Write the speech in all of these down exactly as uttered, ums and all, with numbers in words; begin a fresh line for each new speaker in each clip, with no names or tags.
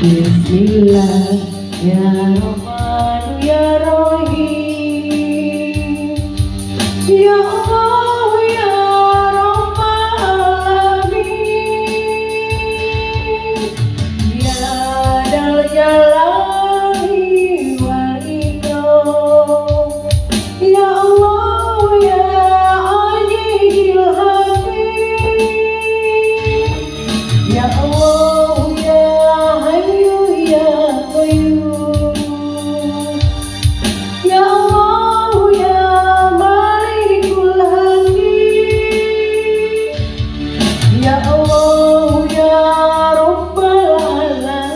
Bismillah ya Rahman ya Rahim, ya Allah ya Rabbal alamin, ya Dal Jalali wal Ikram, ya Allah ya Azizul Hakim, ya Allah ya Hayyu ya Qayyum, ya Allah ya Malikul Hakim, ya Allah ya Rabbal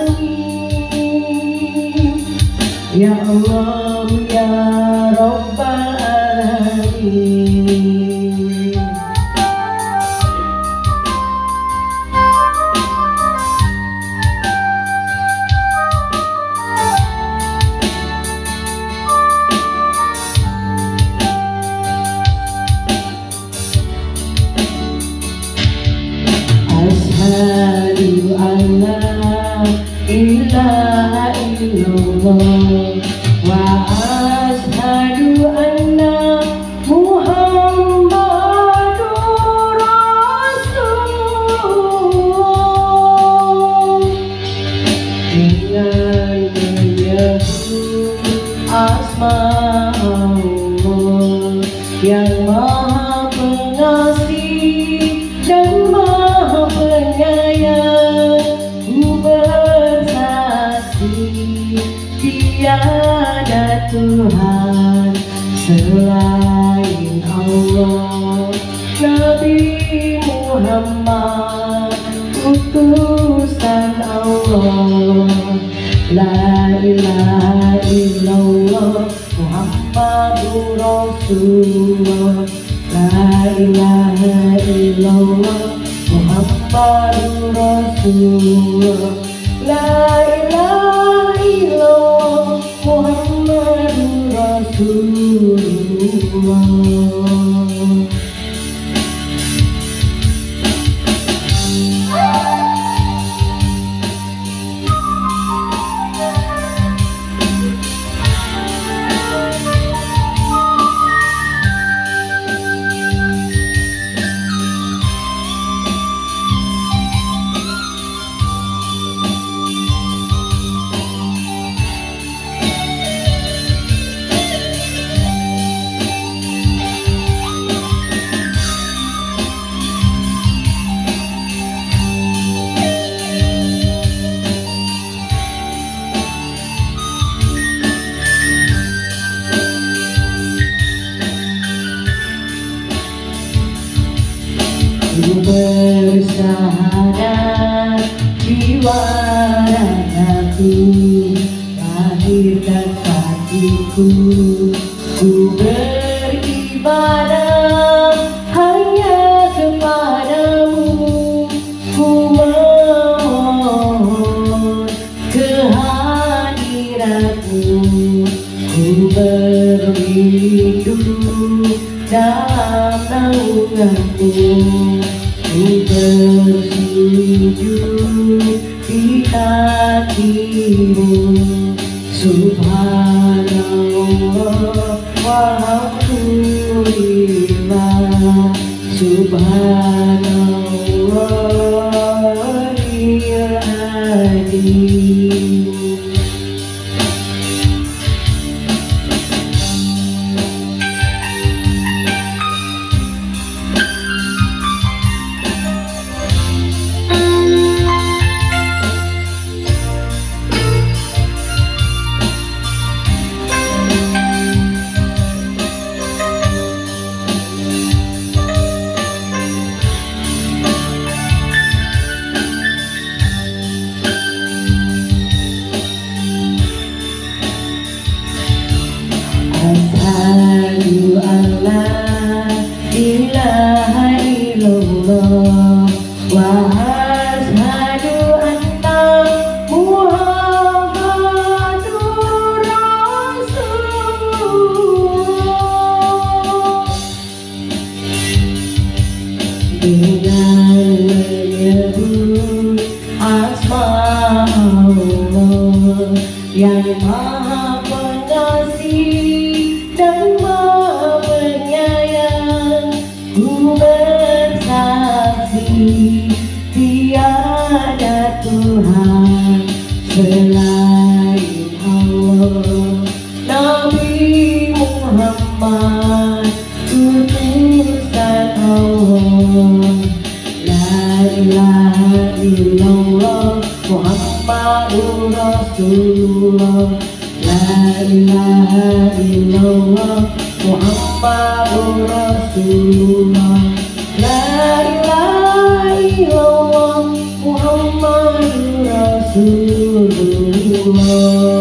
alamin, ya Allah ya Rabbal alamin. Asyhadu an la ilaha illallah wa asyhadu anna Muhammadur Rasulullah. Dengan menyebut asma Allah yang Maha Pengasih dan Maha Penyayang, ku bersaksi tiada Tuhan selain Allah. Nabi Muhammad utusan Allah. La ilaha illallah Muhammadur Rasulullah. La ilaha illallah Muhammadur Rasulullah. La ilaha illallah Muhammadur Rasulullah. Ku bersyahadat jiwa ragaku, lahir dan hatiku, ku beribadah hanya kepadamu. Ku memohon kehadiratmu, ku berlindung dalam naunganmu. Ku bersujud di kakimu, Subhanallah walhamdulillah, Subhanallahil azim. Asyhadu an la ilaha illallah wa asyhadu anna Muhammadur Rasulullah. Dengan menyebut asma Allah Maha Pengasih dan Maha Penyayang, ku bersaksi tiada Tuhan selain Allah. Nabi Muhammad utusan Allah. La ilaha illallah Muhammadur Rasulullah. La ilaha illallah Muhammadur Rasulullah. La ilaha illallah Muhammadur Rasulullah.